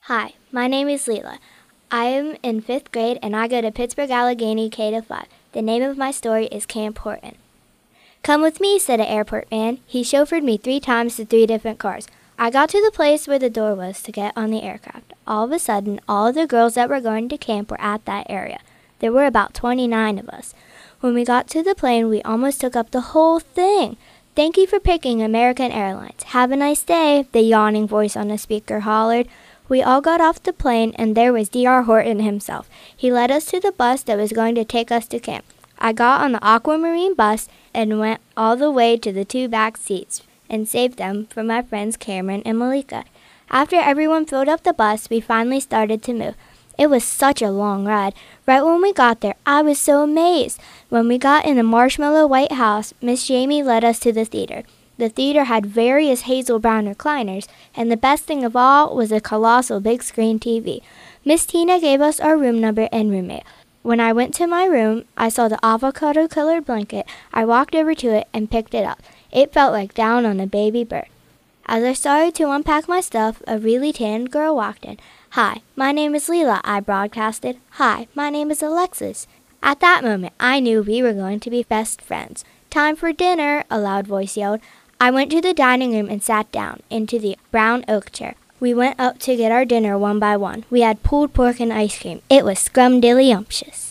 Hi, my name is Leela. I am in 5th grade and I go to Pittsburgh Allegheny K-5. The name of my story is Camp Horton. Come with me, said an airport man. He chauffeured me 3 times to 3 different cars. I got to the place where the door was to get on the aircraft. All of a sudden, all of the girls that were going to camp were at that area. There were about 29 of us. When we got to the plane, we almost took up the whole thing. Thank you for picking American Airlines. Have a nice day, the yawning voice on the speaker hollered. We all got off the plane, and there was D.R. Horton himself. He led us to the bus that was going to take us to camp. I got on the Aquamarine bus and went all the way to the 2 back seats and saved them for my friends Cameron and Malika. After everyone filled up the bus, we finally started to move. It was such a long ride. Right when we got there, I was so amazed. When we got in the Marshmallow White House, Miss Jamie led us to the theater. The theater had various hazel brown recliners, and the best thing of all was a colossal big screen TV. Miss Tina gave us our room number and roommate. When I went to my room, I saw the avocado-colored blanket. I walked over to it and picked it up. It felt like down on a baby bird. As I started to unpack my stuff, a really tanned girl walked in. "Hi, my name is Leela," I broadcasted. "Hi, my name is Alexis." At that moment, I knew we were going to be best friends. "Time for dinner," a loud voice yelled. I went to the dining room and sat down into the brown oak chair. We went up to get our dinner one by one. We had pulled pork and ice cream. It was scrumdiddlyumptious.